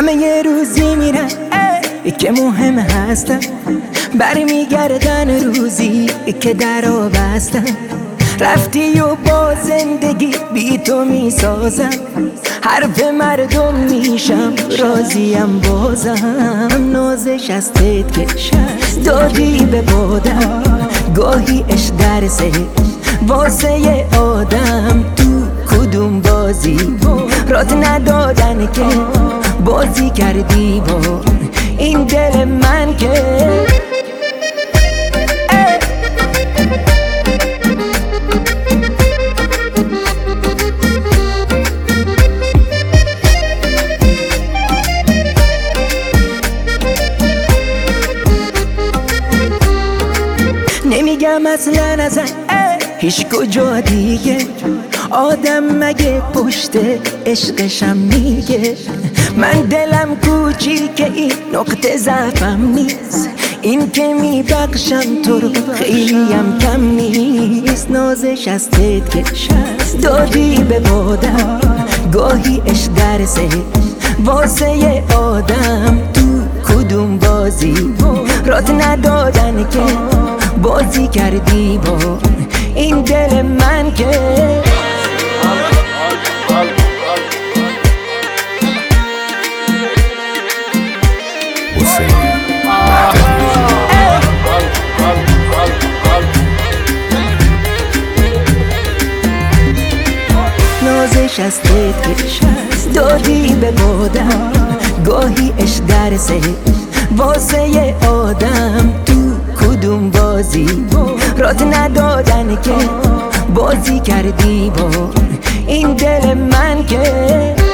همه یه روزی میرن که مهم هستن، برمیگردن روزی که درو بستن. رفتی و با زندگی بی تو میسازم، حرف مردم میشم راضیم بازم. نازش از تت که دادی به بادم، گاهی اش درسه واسه ی آدم. تو کدوم بازی رات ندادن که بازی کردی با این دل من که نمیگم اصلا ازن هیچ کجا دیگه، آدم مگه پشت عشقشم میگه. من دلم کوچیکه این نقطه ضعفم نیست، این که میبخشم تو رو خیلیم کم نیست. نازش از تت که دادی به بادم، گاهی اش درسه واسه ی آدم. تو کدوم بازی رات ندادن که بازی کردی با این دل من که نازش از تت که دادی به بادم، گاهی اش درسه واسه ی آدم. تو کدوم بازی رات ندادن که بازی کردی با این دل من که